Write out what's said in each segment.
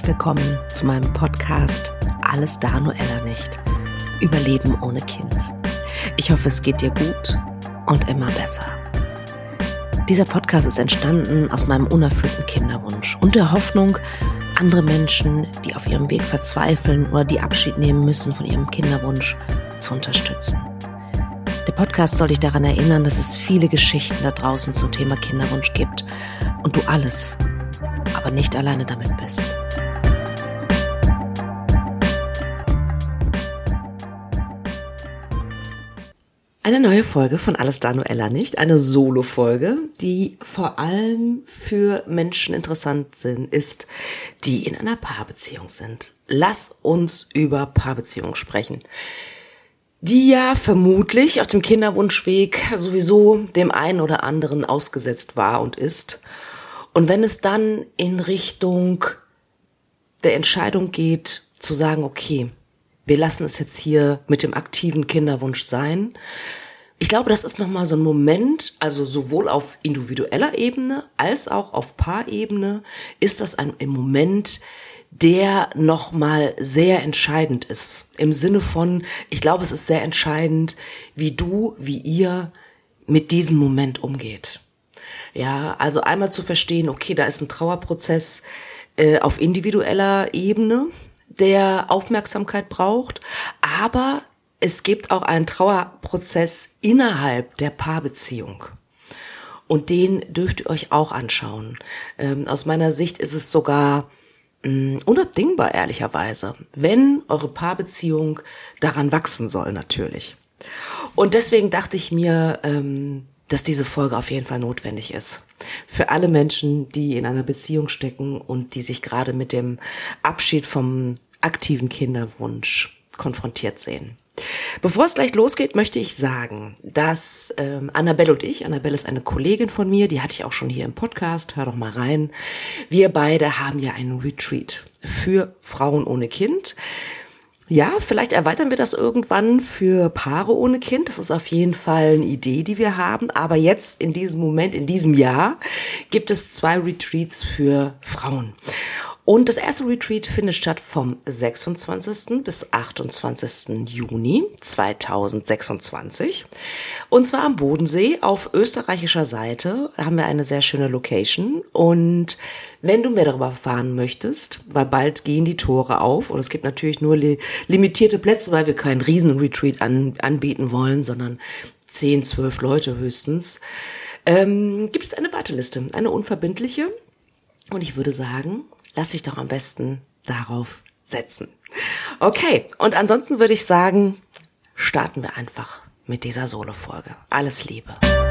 willkommen zu meinem Podcast Alles da, nur Ella nicht. Überleben ohne Kind. Ich hoffe, es geht dir gut und immer besser. Dieser Podcast ist entstanden aus meinem unerfüllten Kinderwunsch und der Hoffnung, andere Menschen, die auf ihrem Weg verzweifeln oder die Abschied nehmen müssen von ihrem Kinderwunsch, zu unterstützen. Der Podcast soll dich daran erinnern, dass es viele Geschichten da draußen zum Thema Kinderwunsch gibt und du alles, aber nicht alleine damit bist. Eine neue Folge von Alles da, nur Ella nicht. Eine Solo-Folge, die vor allem für Menschen interessant ist, die in einer Paarbeziehung sind. Lass uns über Paarbeziehungen sprechen, die ja vermutlich auf dem Kinderwunschweg sowieso dem einen oder anderen ausgesetzt war und ist. Und wenn es dann in Richtung der Entscheidung geht, zu sagen, okay, wir lassen es jetzt hier mit dem aktiven Kinderwunsch sein. Ich glaube, das ist nochmal so ein Moment, also sowohl auf individueller Ebene als auch auf Paarebene ist das ein Moment, der nochmal sehr entscheidend ist. Im Sinne von, ich glaube, es ist sehr entscheidend, wie ihr mit diesem Moment umgeht. Ja, also einmal zu verstehen, okay, da ist ein Trauerprozess auf individueller Ebene, der Aufmerksamkeit braucht, aber es gibt auch einen Trauerprozess innerhalb der Paarbeziehung. Und den dürft ihr euch auch anschauen. Aus meiner Sicht ist es sogar unabdingbar, ehrlicherweise, wenn eure Paarbeziehung daran wachsen soll, natürlich. Und deswegen dachte ich mir, dass diese Folge auf jeden Fall notwendig ist. Für alle Menschen, die in einer Beziehung stecken und die sich gerade mit dem Abschied vom aktiven Kinderwunsch konfrontiert sehen. Bevor es gleich losgeht, möchte ich sagen, dass Annabelle und ich, Annabelle ist eine Kollegin von mir, die hatte ich auch schon hier im Podcast, hör doch mal rein. Wir beide haben ja einen Retreat für Frauen ohne Kind. Ja, vielleicht erweitern wir das irgendwann für Paare ohne Kind. Das ist auf jeden Fall eine Idee, die wir haben. Aber jetzt, in diesem Moment, in diesem Jahr, gibt es 2 Retreats für Frauen. Und das erste Retreat findet statt vom 26. bis 28. Juni 2026. Und zwar am Bodensee auf österreichischer Seite haben wir eine sehr schöne Location. Und wenn du mehr darüber erfahren möchtest, weil bald gehen die Tore auf und es gibt natürlich nur limitierte Plätze, weil wir keinen Riesen-Retreat anbieten wollen, sondern 10, 12 Leute höchstens, gibt es eine Warteliste, eine unverbindliche. Und ich würde sagen, lass dich doch am besten darauf setzen. Okay, und ansonsten würde ich sagen, starten wir einfach mit dieser Solo-Folge. Alles Liebe.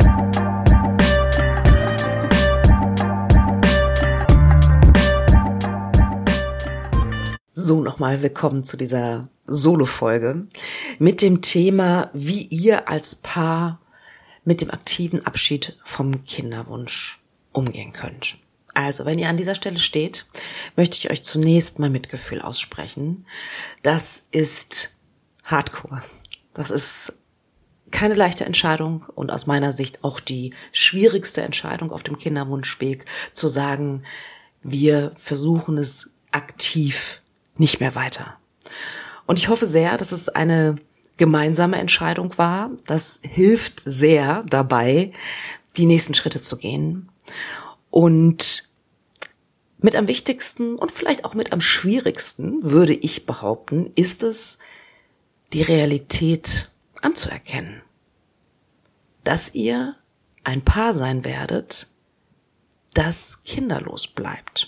So, nochmal willkommen zu dieser Solo-Folge mit dem Thema, wie ihr als Paar mit dem aktiven Abschied vom Kinderwunsch umgehen könnt. Also, wenn ihr an dieser Stelle steht, möchte ich euch zunächst mal Mitgefühl aussprechen. Das ist Hardcore. Das ist keine leichte Entscheidung und aus meiner Sicht auch die schwierigste Entscheidung auf dem Kinderwunschweg, zu sagen, wir versuchen es aktiv nicht mehr weiter. Und ich hoffe sehr, dass es eine gemeinsame Entscheidung war. Das hilft sehr dabei, die nächsten Schritte zu gehen. Und mit am wichtigsten und vielleicht auch mit am schwierigsten, würde ich behaupten, ist es, die Realität anzuerkennen. Dass ihr ein Paar sein werdet, das kinderlos bleibt.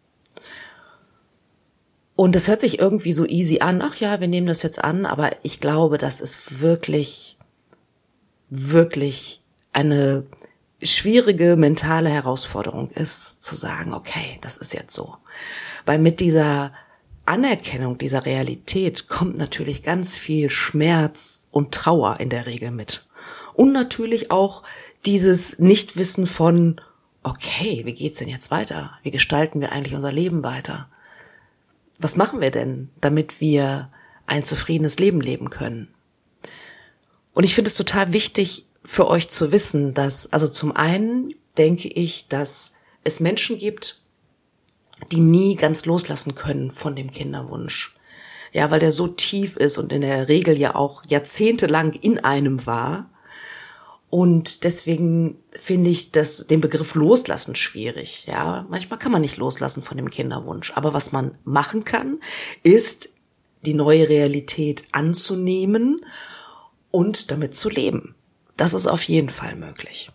Und das hört sich irgendwie so easy an. Ach ja, wir nehmen das jetzt an, aber ich glaube, das ist wirklich, wirklich eine schwierige mentale Herausforderung ist, zu sagen, okay, das ist jetzt so. Weil mit dieser Anerkennung dieser Realität kommt natürlich ganz viel Schmerz und Trauer in der Regel mit. Und natürlich auch dieses Nichtwissen von, okay, wie geht's denn jetzt weiter? Wie gestalten wir eigentlich unser Leben weiter? Was machen wir denn, damit wir ein zufriedenes Leben leben können? Und ich finde es total wichtig, für euch zu wissen, dass, also zum einen denke ich, dass es Menschen gibt, die nie ganz loslassen können von dem Kinderwunsch. Ja, weil der so tief ist und in der Regel ja auch jahrzehntelang in einem war. Und deswegen finde ich den Begriff loslassen schwierig. Ja, manchmal kann man nicht loslassen von dem Kinderwunsch. Aber was man machen kann, ist, die neue Realität anzunehmen und damit zu leben. Das ist auf jeden Fall möglich.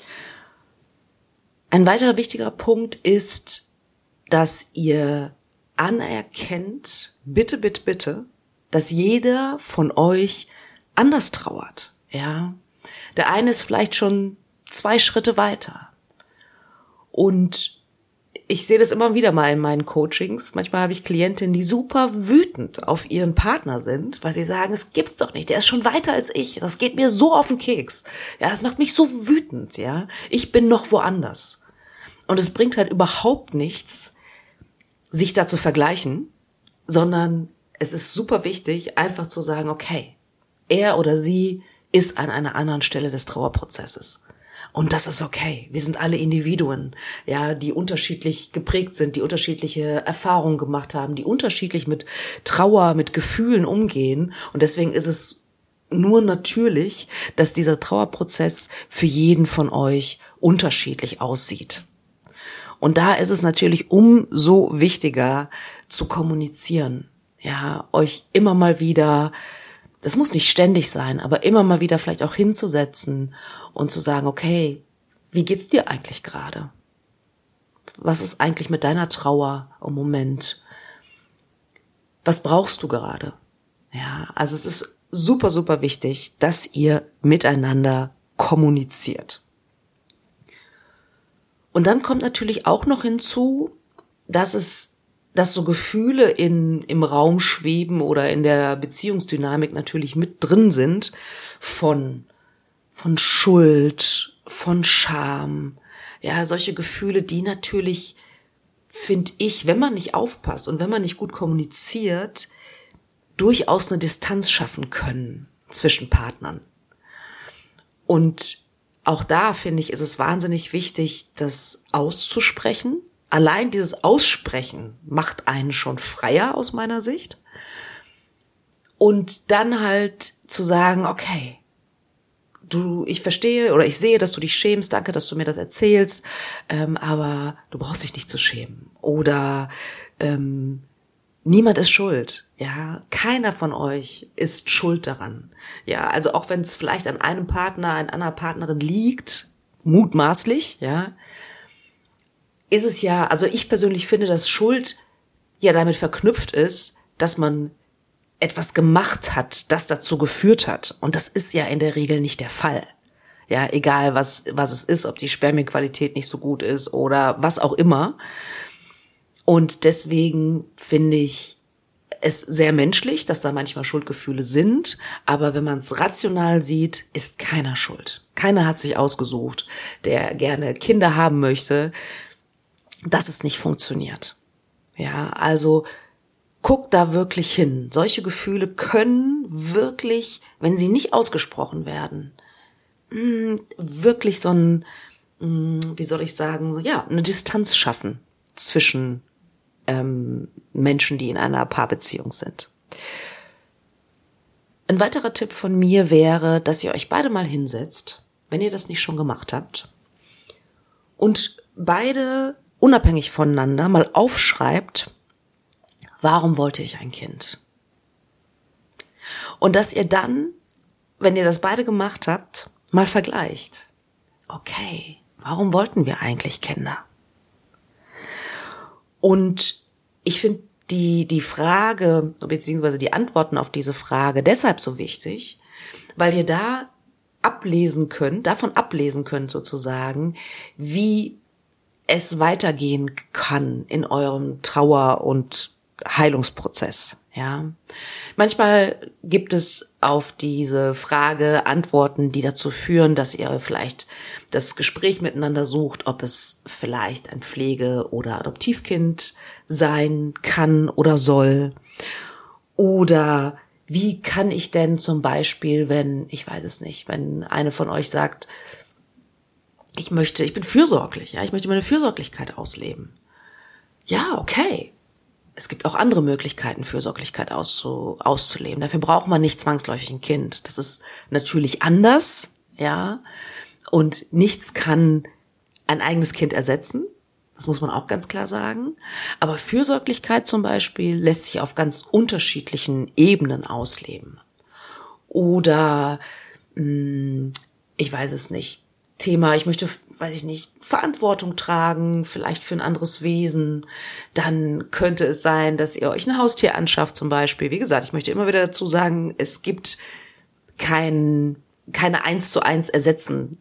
Ein weiterer wichtiger Punkt ist, dass ihr anerkennt, bitte, bitte, bitte, dass jeder von euch anders trauert. Ja, der eine ist vielleicht schon 2 Schritte weiter. Und ich sehe das immer wieder mal in meinen Coachings. Manchmal habe ich Klientinnen, die super wütend auf ihren Partner sind, weil sie sagen, es gibt's doch nicht, der ist schon weiter als ich. Das geht mir so auf den Keks. Ja, das macht mich so wütend, ja. Ich bin noch woanders. Und es bringt halt überhaupt nichts, sich da zu vergleichen, sondern es ist super wichtig, einfach zu sagen, okay, er oder sie ist an einer anderen Stelle des Trauerprozesses. Und das ist okay. Wir sind alle Individuen, ja, die unterschiedlich geprägt sind, die unterschiedliche Erfahrungen gemacht haben, die unterschiedlich mit Trauer, mit Gefühlen umgehen. Und deswegen ist es nur natürlich, dass dieser Trauerprozess für jeden von euch unterschiedlich aussieht. Und da ist es natürlich umso wichtiger zu kommunizieren, ja, euch immer mal wieder, das muss nicht ständig sein, aber immer mal wieder vielleicht auch hinzusetzen und zu sagen, okay, wie geht's dir eigentlich gerade? Was ist eigentlich mit deiner Trauer im Moment? Was brauchst du gerade? Ja, also es ist super, super wichtig, dass ihr miteinander kommuniziert. Und dann kommt natürlich auch noch hinzu, dass so Gefühle im Raum schweben oder in der Beziehungsdynamik natürlich mit drin sind von Schuld, von Scham. Ja, solche Gefühle, die natürlich, finde ich, wenn man nicht aufpasst und wenn man nicht gut kommuniziert, durchaus eine Distanz schaffen können zwischen Partnern. Und auch da, finde ich, ist es wahnsinnig wichtig, das auszusprechen. Allein dieses Aussprechen macht einen schon freier aus meiner Sicht. Und dann halt zu sagen, okay, ich verstehe oder ich sehe, dass du dich schämst, danke, dass du mir das erzählst, aber du brauchst dich nicht zu schämen. Oder niemand ist schuld, ja, keiner von euch ist schuld daran. Ja, also auch wenn es vielleicht an einem Partner, an einer Partnerin liegt, mutmaßlich, ja, ist es ja, also ich persönlich finde, dass Schuld ja damit verknüpft ist, dass man etwas gemacht hat, das dazu geführt hat. Und das ist ja in der Regel nicht der Fall. Ja, egal was es ist, ob die Spermienqualität nicht so gut ist oder was auch immer. Und deswegen finde ich es sehr menschlich, dass da manchmal Schuldgefühle sind. Aber wenn man es rational sieht, ist keiner schuld. Keiner hat sich ausgesucht, der gerne Kinder haben möchte, dass es nicht funktioniert. Ja, also guckt da wirklich hin. Solche Gefühle können wirklich, wenn sie nicht ausgesprochen werden, wirklich so ein, wie soll ich sagen, ja, eine Distanz schaffen zwischen Menschen, die in einer Paarbeziehung sind. Ein weiterer Tipp von mir wäre, dass ihr euch beide mal hinsetzt, wenn ihr das nicht schon gemacht habt, und beide unabhängig voneinander mal aufschreibt, warum wollte ich ein Kind? Und dass ihr dann, wenn ihr das beide gemacht habt, mal vergleicht. Okay, warum wollten wir eigentlich Kinder? Und ich finde die Frage, beziehungsweise die Antworten auf diese Frage deshalb so wichtig, weil ihr da davon ablesen könnt sozusagen, wie es weitergehen kann in eurem Trauer- und Heilungsprozess, ja. Manchmal gibt es auf diese Frage Antworten, die dazu führen, dass ihr vielleicht das Gespräch miteinander sucht, ob es vielleicht ein Pflege- oder Adoptivkind sein kann oder soll. Oder wie kann ich denn zum Beispiel, wenn eine von euch sagt, ich bin fürsorglich, ja, ich möchte meine Fürsorglichkeit ausleben. ja, okay. Es gibt auch andere Möglichkeiten, Fürsorglichkeit auszuleben. Dafür braucht man nicht zwangsläufig ein Kind. Das ist natürlich anders, ja. Und nichts kann ein eigenes Kind ersetzen. Das muss man auch ganz klar sagen. Aber Fürsorglichkeit zum Beispiel lässt sich auf ganz unterschiedlichen Ebenen ausleben. Oder, ich weiß es nicht, Thema, ich möchte, weiß ich nicht, Verantwortung tragen, vielleicht für ein anderes Wesen. Dann könnte es sein, dass ihr euch ein Haustier anschafft zum Beispiel. Wie gesagt, ich möchte immer wieder dazu sagen, es gibt keine 1:1 ersetzen,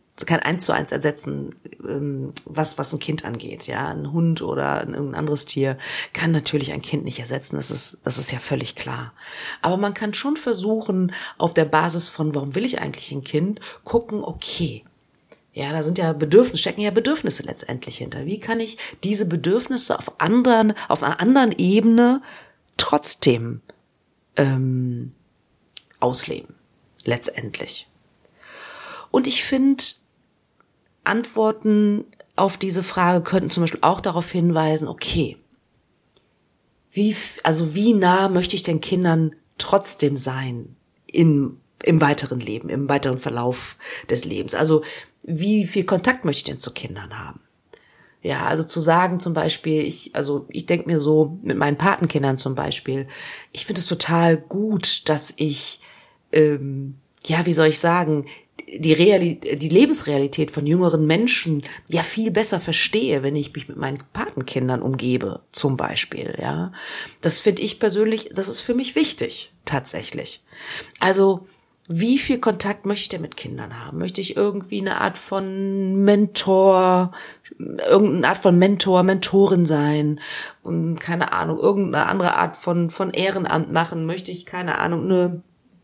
was ein Kind angeht. Ja, ein Hund oder ein anderes Tier kann natürlich ein Kind nicht ersetzen. Das ist ja völlig klar. Aber man kann schon versuchen, auf der Basis von, warum will ich eigentlich ein Kind, gucken, okay, ja, da stecken ja Bedürfnisse letztendlich hinter. Wie kann ich diese Bedürfnisse auf einer anderen Ebene trotzdem ausleben, letztendlich? Und ich finde, Antworten auf diese Frage könnten zum Beispiel auch darauf hinweisen, okay, wie nah möchte ich den Kindern trotzdem sein im weiteren Leben, im weiteren Verlauf des Lebens? Also wie viel Kontakt möchte ich denn zu Kindern haben? Ja, also zu sagen zum Beispiel, ich denke mir so, mit meinen Patenkindern zum Beispiel, ich finde es total gut, dass ich, wie soll ich sagen, die Lebensrealität von jüngeren Menschen ja viel besser verstehe, wenn ich mich mit meinen Patenkindern umgebe, zum Beispiel, ja. Das finde ich persönlich, das ist für mich wichtig, tatsächlich. Also, wie viel Kontakt möchte ich denn mit Kindern haben? Möchte ich irgendwie eine Art von Mentor, Mentorin sein? Und keine Ahnung, irgendeine andere Art von Ehrenamt machen? Möchte ich, keine Ahnung, eine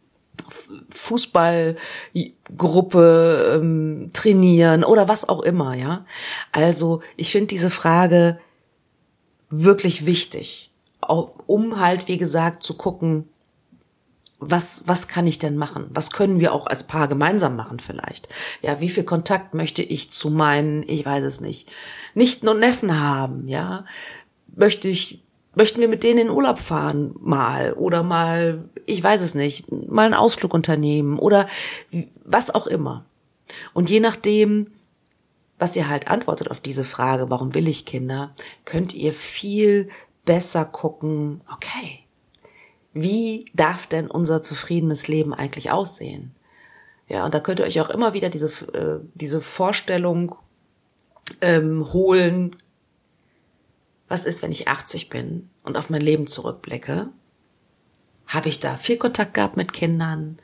Fußballgruppe trainieren oder was auch immer, ja? Also, ich finde diese Frage wirklich wichtig, um halt, wie gesagt, zu gucken, was kann ich denn machen? Was können wir auch als Paar gemeinsam machen vielleicht? Ja, wie viel Kontakt möchte ich zu meinen, ich weiß es nicht, Nichten und Neffen haben, ja? Möchten wir mit denen in Urlaub fahren mal oder mal, ich weiß es nicht, mal einen Ausflug unternehmen oder was auch immer. Und je nachdem, was ihr halt antwortet auf diese Frage, warum will ich Kinder, könnt ihr viel besser gucken, okay, wie darf denn unser zufriedenes Leben eigentlich aussehen? Ja, und da könnt ihr euch auch immer wieder diese Vorstellung holen, was ist, wenn ich 80 bin und auf mein Leben zurückblicke? Habe ich da viel Kontakt gehabt mit Kindern?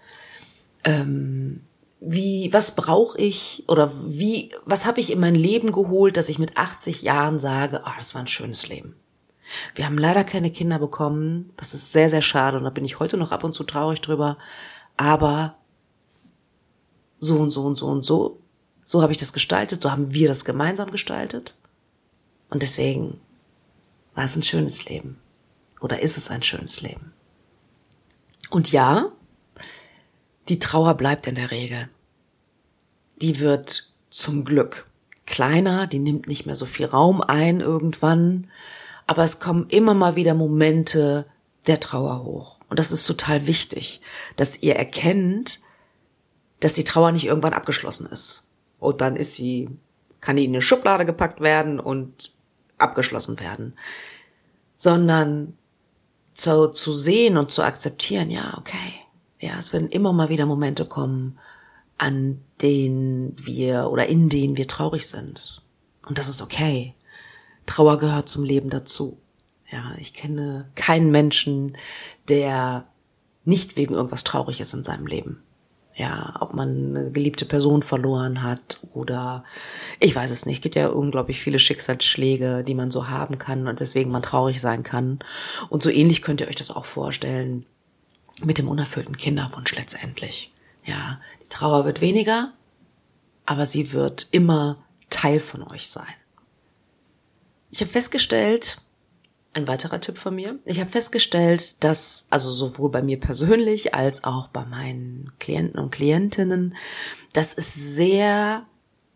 Was brauche ich oder was habe ich in mein Leben geholt, dass ich mit 80 Jahren sage, das war ein schönes Leben. Wir haben leider keine Kinder bekommen. Das ist sehr, sehr schade und da bin ich heute noch ab und zu traurig drüber. Aber so und so und so und so habe ich das gestaltet, so haben wir das gemeinsam gestaltet. Und deswegen war es ein schönes Leben. Oder ist es ein schönes Leben? Und ja, die Trauer bleibt in der Regel. Die wird zum Glück kleiner, die nimmt nicht mehr so viel Raum ein irgendwann. Aber es kommen immer mal wieder Momente der Trauer hoch. Und das ist total wichtig, dass ihr erkennt, dass die Trauer nicht irgendwann abgeschlossen ist. Und dann kann die in eine Schublade gepackt werden und abgeschlossen werden. Sondern zu sehen und zu akzeptieren, ja, okay. Ja, es werden immer mal wieder Momente kommen, in denen wir traurig sind. Und das ist okay. Trauer gehört zum Leben dazu. Ja, ich kenne keinen Menschen, der nicht wegen irgendwas traurig ist in seinem Leben. Ja, ob man eine geliebte Person verloren hat oder ich weiß es nicht. Es gibt ja unglaublich viele Schicksalsschläge, die man so haben kann und weswegen man traurig sein kann. Und so ähnlich könnt ihr euch das auch vorstellen mit dem unerfüllten Kinderwunsch letztendlich. Ja, die Trauer wird weniger, aber sie wird immer Teil von euch sein. Ich habe festgestellt, ein weiterer Tipp von mir, ich habe festgestellt, dass, also sowohl bei mir persönlich als auch bei meinen Klienten und Klientinnen, dass es sehr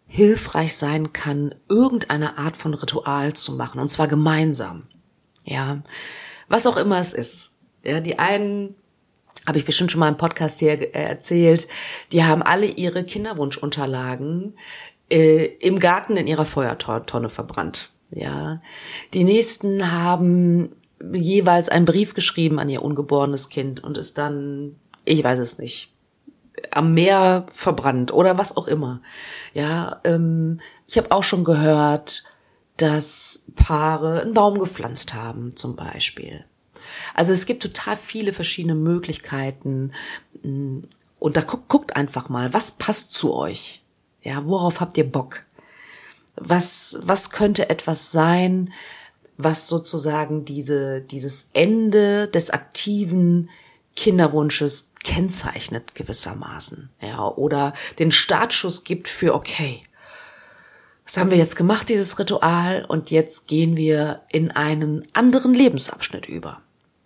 hilfreich sein kann, irgendeine Art von Ritual zu machen, und zwar gemeinsam. Ja, was auch immer es ist. Ja, die einen, habe ich bestimmt schon mal im Podcast hier erzählt, die haben alle ihre Kinderwunschunterlagen im Garten in ihrer Feuertonne verbrannt. Ja, die nächsten haben jeweils einen Brief geschrieben an ihr ungeborenes Kind und ist dann, ich weiß es nicht, am Meer verbrannt oder was auch immer. Ja, ich habe auch schon gehört, dass Paare einen Baum gepflanzt haben, zum Beispiel. Also es gibt total viele verschiedene Möglichkeiten. Und da guckt einfach mal, was passt zu euch? Ja, worauf habt ihr Bock? Was könnte etwas sein, was sozusagen dieses Ende des aktiven Kinderwunsches kennzeichnet gewissermaßen, ja, oder den Startschuss gibt für, okay, das haben wir jetzt gemacht, dieses Ritual, und jetzt gehen wir in einen anderen Lebensabschnitt über.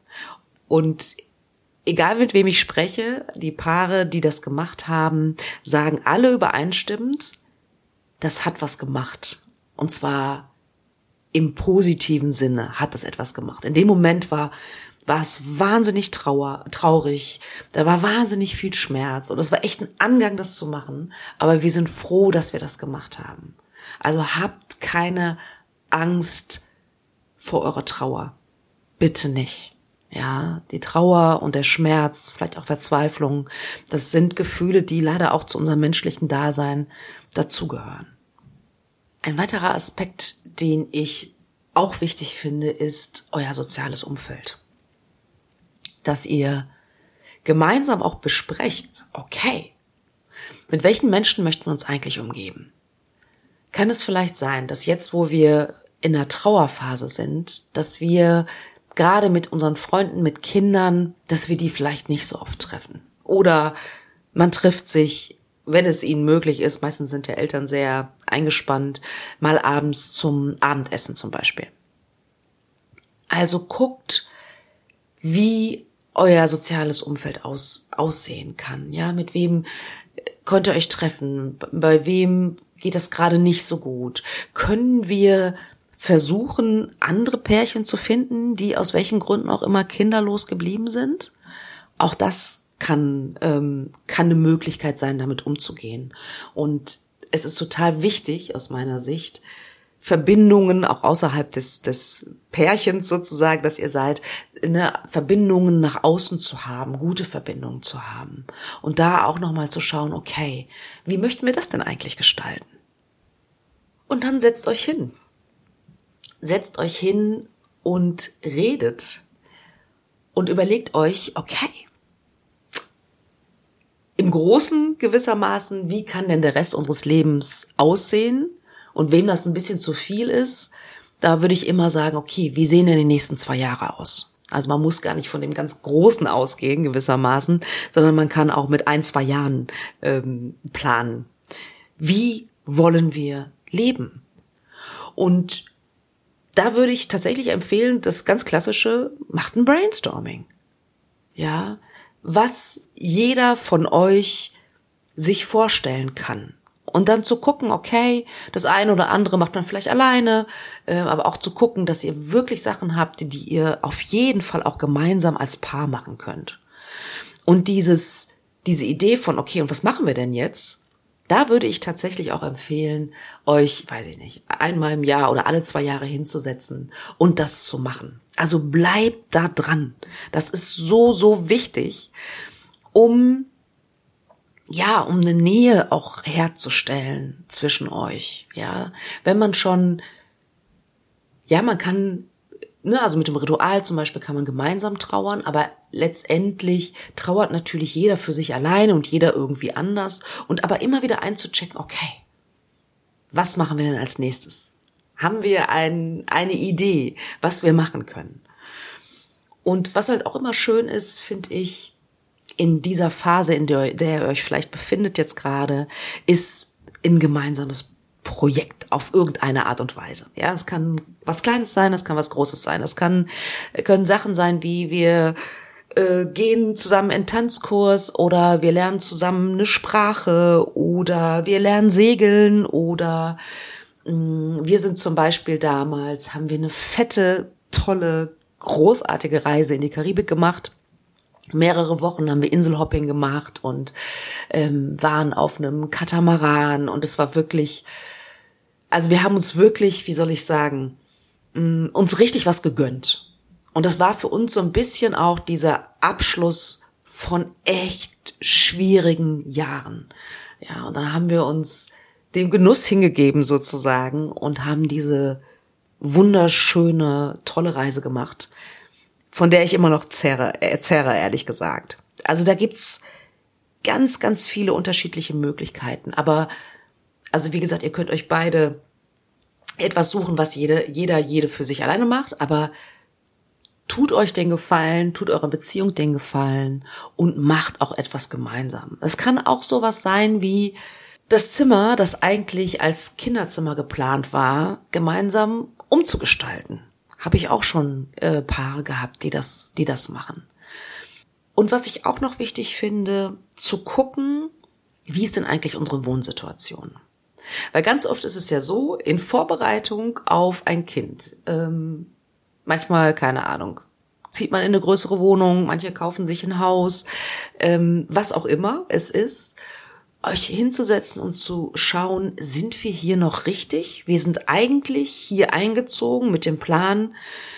Und egal mit wem ich spreche, die Paare, die das gemacht haben, sagen alle übereinstimmend, das hat was gemacht. Und zwar im positiven Sinne hat das etwas gemacht. In dem Moment war es wahnsinnig traurig, da war wahnsinnig viel Schmerz und es war echt ein Angang, das zu machen, aber wir sind froh, dass wir das gemacht haben. Also habt keine Angst vor eurer Trauer. Bitte nicht. Ja, die Trauer und der Schmerz, vielleicht auch Verzweiflung, das sind Gefühle, die leider auch zu unserem menschlichen Dasein dazugehören. Ein weiterer Aspekt, den ich auch wichtig finde, ist euer soziales Umfeld. Dass ihr gemeinsam auch besprecht, okay, mit welchen Menschen möchten wir uns eigentlich umgeben? Kann es vielleicht sein, dass jetzt, wo wir in der Trauerphase sind, dass wir gerade mit unseren Freunden, mit Kindern, dass wir die vielleicht nicht so oft treffen? Oder man trifft sich, wenn es ihnen möglich ist, meistens sind ja Eltern sehr eingespannt, mal abends zum Abendessen zum Beispiel. Also guckt, wie euer soziales Umfeld aussehen kann. Ja, mit wem könnt ihr euch treffen? Bei wem geht das gerade nicht so gut? Können wir versuchen, andere Pärchen zu finden, die aus welchen Gründen auch immer kinderlos geblieben sind? Auch das kann eine Möglichkeit sein, damit umzugehen. Und es ist total wichtig, aus meiner Sicht, Verbindungen auch außerhalb des Pärchens sozusagen, dass ihr seid, Verbindungen nach außen zu haben, gute Verbindungen zu haben. Und da auch nochmal zu schauen, okay, wie möchten wir das denn eigentlich gestalten? Und dann setzt euch hin. Setzt euch hin und redet. Und überlegt euch, okay, im Großen gewissermaßen, wie kann denn der Rest unseres Lebens aussehen? Und wem das ein bisschen zu viel ist, da würde ich immer sagen, okay, wie sehen denn die nächsten 2 Jahre aus? Also man muss gar nicht von dem ganz Großen ausgehen gewissermaßen, sondern man kann auch mit 1, 2 Jahren planen. Wie wollen wir leben? Und da würde ich tatsächlich empfehlen, das ganz klassische, macht ein Brainstorming. Ja, was jeder von euch sich vorstellen kann. Und dann zu gucken, okay, das eine oder andere macht man vielleicht alleine, aber auch zu gucken, dass ihr wirklich Sachen habt, die ihr auf jeden Fall auch gemeinsam als Paar machen könnt. Und diese Idee von, okay, und was machen wir denn jetzt? Da würde ich tatsächlich auch empfehlen, euch, weiß ich nicht, einmal im Jahr oder alle 2 Jahre hinzusetzen und das zu machen. Also bleibt da dran. Das ist so, so wichtig, um eine Nähe auch herzustellen zwischen euch, ja. Wenn man schon, man kann, also mit dem Ritual zum Beispiel kann man gemeinsam trauern, aber letztendlich trauert natürlich jeder für sich alleine und jeder irgendwie anders, und aber immer wieder einzuchecken, okay, was machen wir denn als nächstes? Haben wir eine Idee, was wir machen können? Und was halt auch immer schön ist, finde ich, in dieser Phase, in der ihr euch vielleicht befindet jetzt gerade, ist ein gemeinsames Projekt auf irgendeine Art und Weise. Ja, es kann was Kleines sein, es kann was Großes sein. Es können Sachen sein, wie wir gehen zusammen in Tanzkurs oder wir lernen zusammen eine Sprache oder wir lernen segeln oder wir sind zum Beispiel damals, haben wir eine fette, tolle, großartige Reise in die Karibik gemacht. Mehrere Wochen haben wir Inselhopping gemacht und waren auf einem Katamaran und es war wirklich, also wir haben uns wirklich, wie soll ich sagen, uns richtig was gegönnt. Und das war für uns so ein bisschen auch dieser Abschluss von echt schwierigen Jahren. Ja, und dann haben wir uns dem Genuss hingegeben sozusagen und haben diese wunderschöne, tolle Reise gemacht, von der ich immer noch zerre, ehrlich gesagt. Also da gibt's ganz, ganz viele unterschiedliche Möglichkeiten. Aber, also wie gesagt, ihr könnt euch beide etwas suchen, was jede für sich alleine macht, aber tut euch den Gefallen, tut eurer Beziehung den Gefallen und macht auch etwas gemeinsam. Es kann auch sowas sein wie das Zimmer, das eigentlich als Kinderzimmer geplant war, gemeinsam umzugestalten. Habe ich auch schon Paare gehabt, die das machen. Und was ich auch noch wichtig finde, zu gucken, wie ist denn eigentlich unsere Wohnsituation? Weil ganz oft ist es ja so, in Vorbereitung auf ein Kind, manchmal, keine Ahnung, zieht man in eine größere Wohnung, manche kaufen sich ein Haus, was auch immer es ist, euch hinzusetzen und zu schauen, sind wir hier noch richtig? Wir sind eigentlich hier eingezogen mit dem Plan,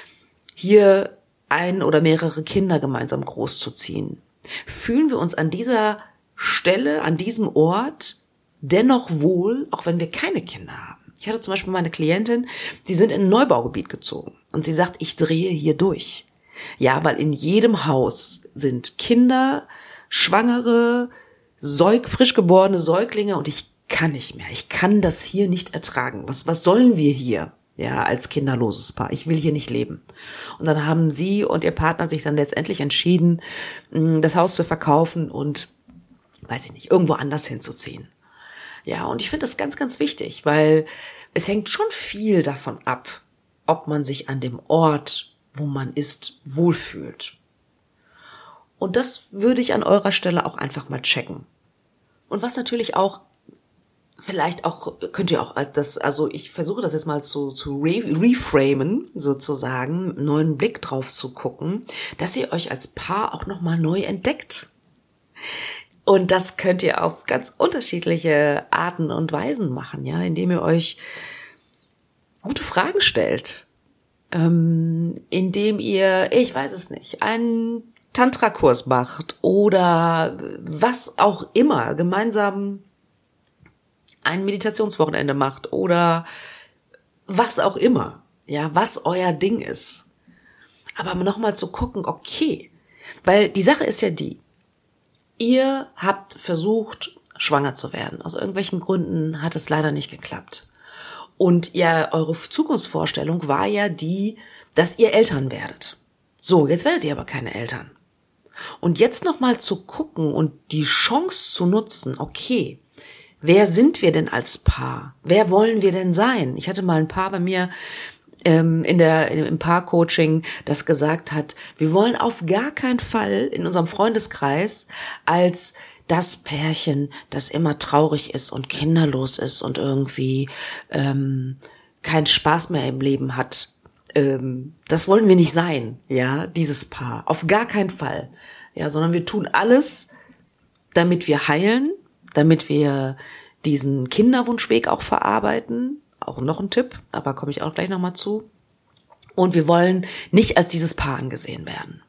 hier ein oder mehrere Kinder gemeinsam großzuziehen. Fühlen wir uns an dieser Stelle, an diesem Ort dennoch wohl, auch wenn wir keine Kinder haben? Ich hatte zum Beispiel meine Klientin, die sind in ein Neubaugebiet gezogen und sie sagt, ich drehe hier durch. Ja, weil in jedem Haus sind Kinder, Schwangere, frisch geborene Säuglinge und ich kann nicht mehr. Ich kann das hier nicht ertragen. Was sollen wir hier? Ja, als kinderloses Paar. Ich will hier nicht leben. Und dann haben sie und ihr Partner sich dann letztendlich entschieden, das Haus zu verkaufen und, weiß ich nicht, irgendwo anders hinzuziehen. Ja, und ich finde das ganz, ganz wichtig, weil es hängt schon viel davon ab, ob man sich an dem Ort, wo man ist, wohlfühlt. Und das würde ich an eurer Stelle auch einfach mal checken. Und was natürlich auch, vielleicht auch, könnt ihr auch das, also ich versuche das jetzt mal zu reframen, sozusagen, einen neuen Blick drauf zu gucken, dass ihr euch als Paar auch nochmal neu entdeckt. Und das könnt ihr auf ganz unterschiedliche Arten und Weisen machen, ja, indem ihr euch gute Fragen stellt, indem ihr, ich weiß es nicht, einen Tantra-Kurs macht oder was auch immer, gemeinsam ein Meditationswochenende macht oder was auch immer, ja, was euer Ding ist. Aber nochmal zu gucken, okay, weil die Sache ist ja die, ihr habt versucht, schwanger zu werden. Aus irgendwelchen Gründen hat es leider nicht geklappt. Und eure Zukunftsvorstellung war ja die, dass ihr Eltern werdet. So, jetzt werdet ihr aber keine Eltern. Und jetzt nochmal zu gucken und die Chance zu nutzen, okay, wer sind wir denn als Paar? Wer wollen wir denn sein? Ich hatte mal ein Paar bei mir im Paarcoaching, das gesagt hat, wir wollen auf gar keinen Fall in unserem Freundeskreis als das Pärchen, das immer traurig ist und kinderlos ist und irgendwie keinen Spaß mehr im Leben hat. Das wollen wir nicht sein, ja, dieses Paar. Auf gar keinen Fall. Ja, sondern wir tun alles, damit wir heilen, damit wir diesen Kinderwunschweg auch verarbeiten. Auch noch ein Tipp, aber komme ich auch gleich nochmal zu. Und wir wollen nicht als dieses Paar angesehen werden.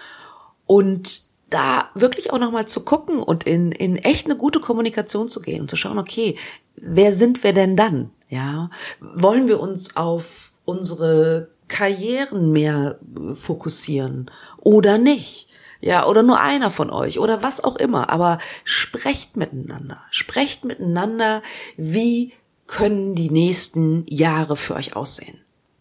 Und da wirklich auch nochmal zu gucken und in echt eine gute Kommunikation zu gehen und zu schauen, okay, wer sind wir denn dann? Ja, wollen wir uns auf unsere Karrieren mehr fokussieren oder nicht? Ja, oder nur einer von euch oder was auch immer. Aber sprecht miteinander. Sprecht miteinander, wie können die nächsten Jahre für euch aussehen.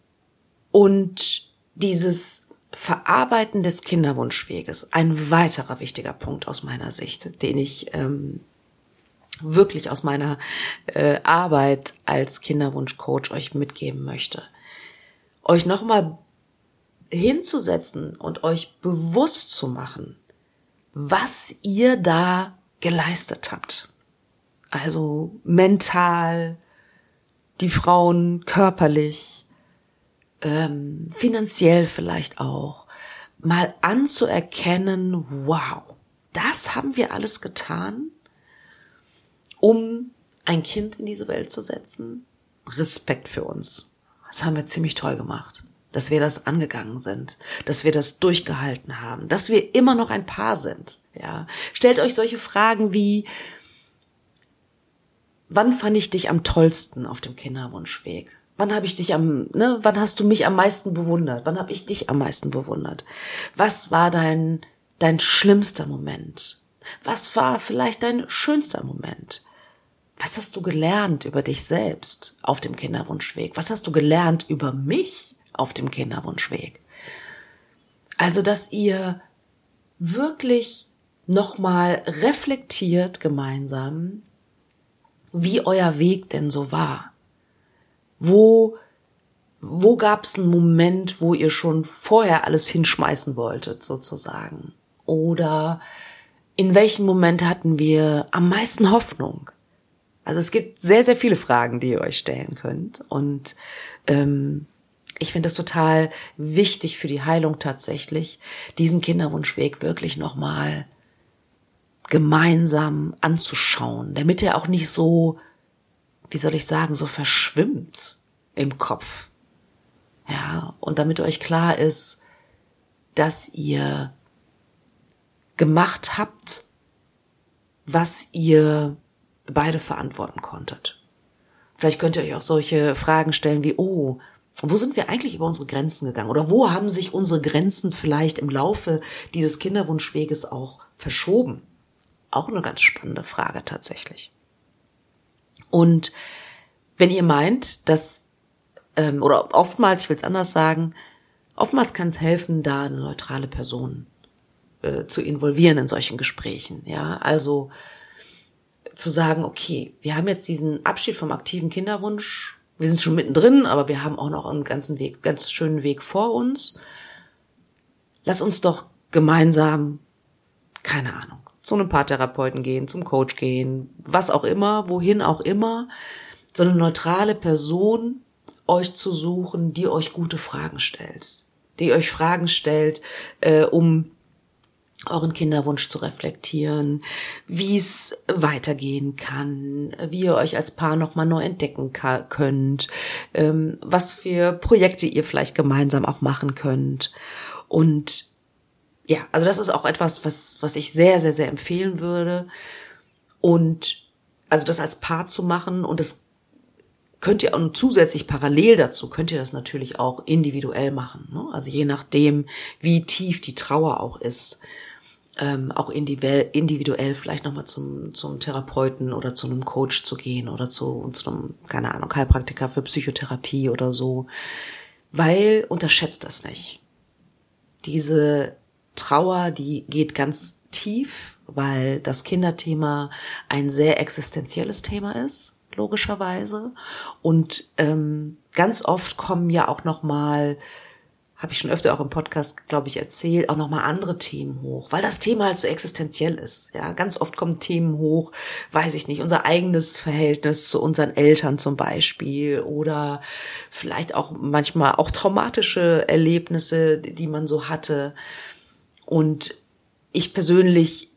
Und dieses Verarbeiten des Kinderwunschweges, ein weiterer wichtiger Punkt aus meiner Sicht, den ich wirklich aus meiner Arbeit als Kinderwunschcoach euch mitgeben möchte. Euch nochmal hinzusetzen und euch bewusst zu machen, was ihr da geleistet habt. Also mental, die Frauen körperlich, finanziell vielleicht auch, mal anzuerkennen, wow, das haben wir alles getan, um ein Kind in diese Welt zu setzen. Respekt für uns. Das haben wir ziemlich toll gemacht, dass wir das angegangen sind, dass wir das durchgehalten haben, dass wir immer noch ein Paar sind. Ja, stellt euch solche Fragen wie: Wann fand ich dich am tollsten auf dem Kinderwunschweg? Wann wann hast du mich am meisten bewundert? Wann habe ich dich am meisten bewundert? Was war dein schlimmster Moment? Was war vielleicht dein schönster Moment? Was hast du gelernt über dich selbst auf dem Kinderwunschweg? Was hast du gelernt über mich auf dem Kinderwunschweg? Also, dass ihr wirklich nochmal reflektiert gemeinsam, wie euer Weg denn so war. Wo gab's einen Moment, wo ihr schon vorher alles hinschmeißen wolltet, sozusagen? Oder in welchem Moment hatten wir am meisten Hoffnung? Also es gibt sehr, sehr viele Fragen, die ihr euch stellen könnt. Und ich finde das total wichtig für die Heilung tatsächlich, diesen Kinderwunschweg wirklich nochmal gemeinsam anzuschauen, damit er auch nicht so, wie soll ich sagen, so verschwimmt im Kopf. Ja, und damit euch klar ist, dass ihr gemacht habt, was ihr beide verantworten konntet. Vielleicht könnt ihr euch auch solche Fragen stellen wie: Oh, wo sind wir eigentlich über unsere Grenzen gegangen? Oder wo haben sich unsere Grenzen vielleicht im Laufe dieses Kinderwunschweges auch verschoben? Auch eine ganz spannende Frage tatsächlich. Und wenn ihr meint, dass, oder oftmals, ich will es anders sagen, oftmals kann es helfen, da eine neutrale Person zu involvieren in solchen Gesprächen. Ja, also zu sagen, okay, wir haben jetzt diesen Abschied vom aktiven Kinderwunsch, wir sind schon mittendrin, aber wir haben auch noch einen ganz schönen Weg vor uns. Lass uns doch gemeinsam, keine Ahnung, zu einem Paartherapeuten gehen, zum Coach gehen, was auch immer, wohin auch immer, so eine neutrale Person euch zu suchen, die euch gute Fragen stellt, die euch Fragen stellt, um euren Kinderwunsch zu reflektieren, wie es weitergehen kann, wie ihr euch als Paar nochmal neu entdecken könnt, was für Projekte ihr vielleicht gemeinsam auch machen könnt. Und ja, also das ist auch etwas, was ich sehr, sehr, sehr empfehlen würde. Und also das als Paar zu machen, und das könnt ihr, und zusätzlich parallel dazu könnt ihr das natürlich auch individuell machen, ne? Also je nachdem, wie tief die Trauer auch ist, auch individuell vielleicht nochmal zum Therapeuten oder zu einem Coach zu gehen oder zu einem, keine Ahnung, Heilpraktiker für Psychotherapie oder so. Weil, unterschätzt das nicht. Diese Trauer, die geht ganz tief, weil das Kinderthema ein sehr existenzielles Thema ist, logischerweise. Und ganz oft kommen ja auch nochmal, habe ich schon öfter auch im Podcast, glaube ich, erzählt, auch nochmal andere Themen hoch, weil das Thema halt so existenziell ist. Ja, ganz oft kommen Themen hoch, weiß ich nicht, unser eigenes Verhältnis zu unseren Eltern zum Beispiel oder vielleicht auch manchmal auch traumatische Erlebnisse, die man so hatte. Und ich persönlich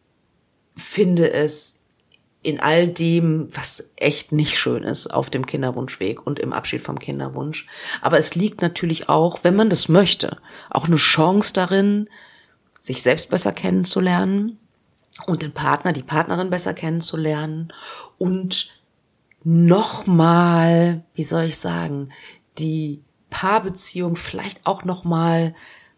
finde es in all dem, was echt nicht schön ist auf dem Kinderwunschweg und im Abschied vom Kinderwunsch. Aber es liegt natürlich auch, wenn man das möchte, auch eine Chance darin, sich selbst besser kennenzulernen und den Partner, die Partnerin besser kennenzulernen und nochmal, wie soll ich sagen, die Paarbeziehung vielleicht auch nochmal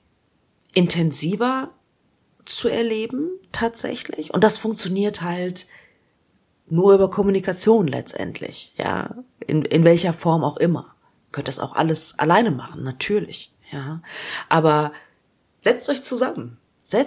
intensiver zu erleben, tatsächlich. Und das funktioniert halt nur über Kommunikation letztendlich, ja, in welcher Form auch immer. Ihr könnt das auch alles alleine machen, natürlich, ja. Aber setzt euch zusammen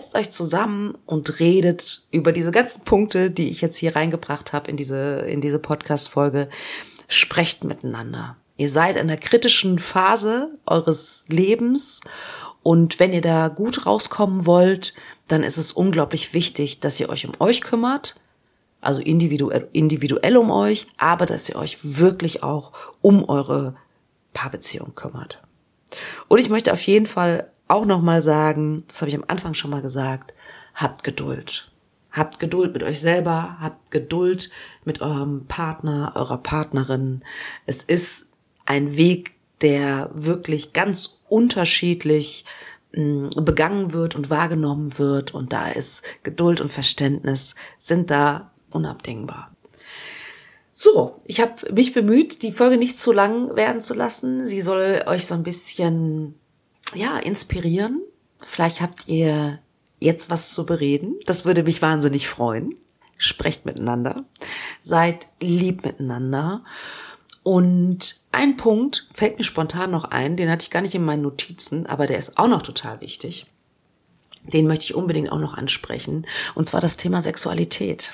und redet über diese ganzen Punkte, die ich jetzt hier reingebracht habe in diese Podcast-Folge. Sprecht miteinander. Ihr seid in einer kritischen Phase eures Lebens und wenn ihr da gut rauskommen wollt, dann ist es unglaublich wichtig, dass ihr euch um euch kümmert, also individuell um euch, aber dass ihr euch wirklich auch um eure Paarbeziehung kümmert. Und ich möchte auf jeden Fall auch nochmal sagen, das habe ich am Anfang schon mal gesagt, habt Geduld. Habt Geduld mit euch selber, habt Geduld mit eurem Partner, eurer Partnerin. Es ist ein Weg, der wirklich ganz unterschiedlich begangen wird und wahrgenommen wird. Und da ist Geduld und Verständnis sind da unabdingbar. So, ich habe mich bemüht, die Folge nicht zu lang werden zu lassen. Sie soll euch so ein bisschen, inspirieren. Vielleicht habt ihr jetzt was zu bereden. Das würde mich wahnsinnig freuen. Sprecht miteinander. Seid lieb miteinander. Und ein Punkt fällt mir spontan noch ein, den hatte ich gar nicht in meinen Notizen, aber der ist auch noch total wichtig. Den möchte ich unbedingt auch noch ansprechen. Und zwar das Thema Sexualität.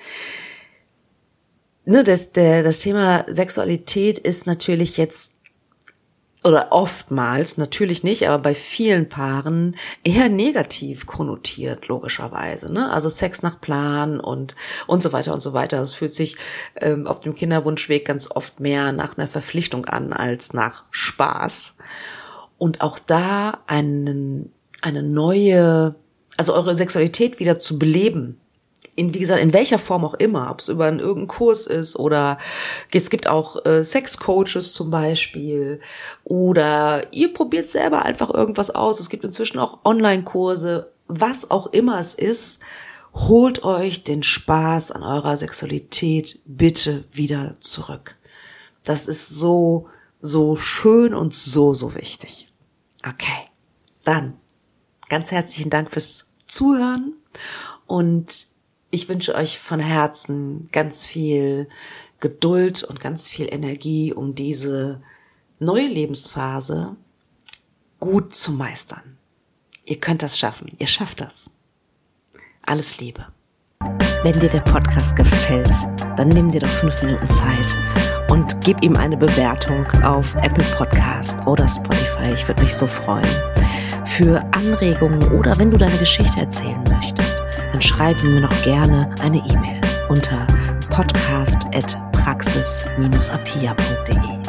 Das Thema Sexualität ist natürlich jetzt, oder oftmals, natürlich nicht, aber bei vielen Paaren eher negativ konnotiert, logischerweise, ne? Also Sex nach Plan und so weiter und so weiter. Es fühlt sich auf dem Kinderwunschweg ganz oft mehr nach einer Verpflichtung an als nach Spaß. Und auch da eine neue, also eure Sexualität wieder zu beleben, wie gesagt, in welcher Form auch immer, ob es über irgendeinen Kurs ist oder es gibt auch Sexcoaches zum Beispiel oder ihr probiert selber einfach irgendwas aus. Es gibt inzwischen auch Online-Kurse, was auch immer es ist. Holt euch den Spaß an eurer Sexualität bitte wieder zurück. Das ist so, so schön und so, so wichtig. Okay, dann ganz herzlichen Dank fürs Zuhören und ich wünsche euch von Herzen ganz viel Geduld und ganz viel Energie, um diese neue Lebensphase gut zu meistern. Ihr könnt das schaffen. Ihr schafft das. Alles Liebe. Wenn dir der Podcast gefällt, dann nimm dir doch 5 Minuten Zeit und gib ihm eine Bewertung auf Apple Podcast oder Spotify. Ich würde mich so freuen. Für Anregungen oder wenn du deine Geschichte erzählen möchtest, dann schreib mir noch gerne eine E-Mail unter podcast@praxis-apia.de.